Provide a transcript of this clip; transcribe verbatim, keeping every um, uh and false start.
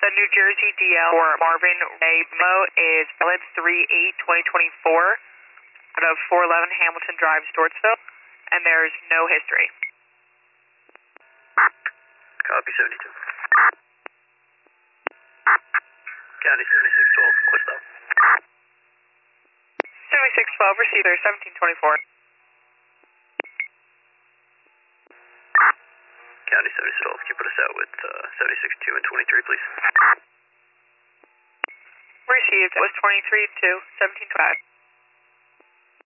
The New Jersey D L for Marvin Ray Mo is valid three eight twenty twenty-four out of four eleven Hamilton Drive, Stortsville, and there's no history. Copy seventy-two. County seventy-six twelve, what's up? seventy-six twelve, receiver seventeen twenty-four. County seventy-six twelve, can you put us out with uh, seventy-six two and twenty-three, please? Received, was twenty-three two, seventeen five.